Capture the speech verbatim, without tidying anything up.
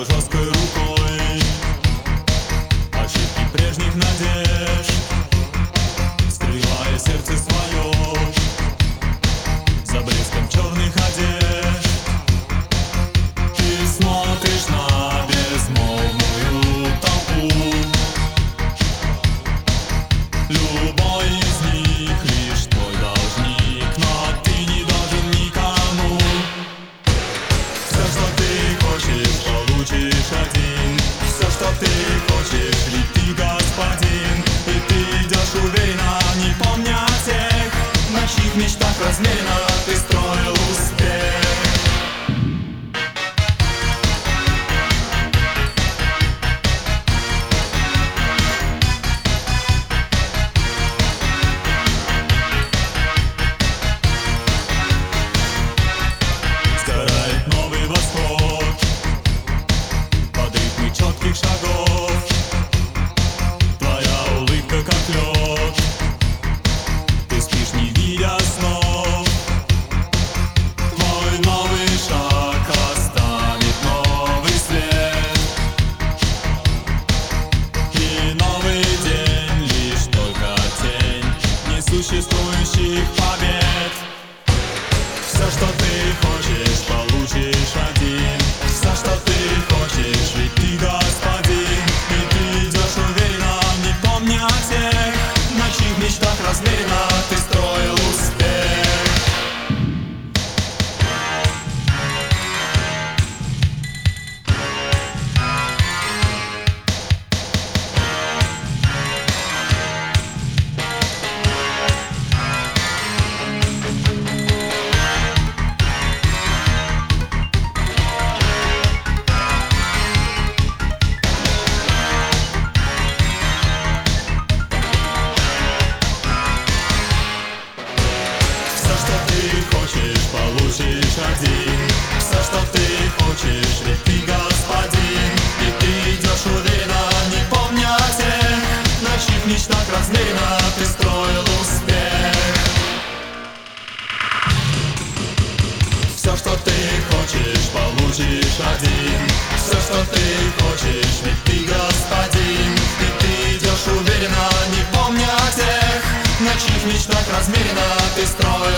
жесткой рукой ошибки прежних надежд, скрывая сердце свое за блеском черных одежд. Ты смотришь на безмолвную толпу, любой из них лишь твой должник, но ты не должен никому. Все, что ты хочешь, получишь один. Все, что ты хочешь, ведь ты господин. И ты идешь уверенно, не помня тех, на чьих мечтах размеренно ты строил успех. Сгорает новый восход под ритмы четких шагов. Твоя улыбка как лед, ты спишь, не видя снов. Твой новый шаг оставит новый след, и новый день лишь только тень несуществующих побед. Все, что ты хочешь, получишь один. Все, что ты хочешь, ведь ты господин. И ты идешь уверенно, не помня тех, на чьих мечтах размеренно ты строил успех. Получишь один. Все, что ты хочешь, ведь ты господин. И ты идешь уверенно, не помня тех, на чьих мечтах размеренно ты строил успех. Все, что ты хочешь, получишь один. Все, что ты хочешь, ведь ты господин. И ты идешь уверенно, не помня тех, на чьих мечтах размеренно ты строил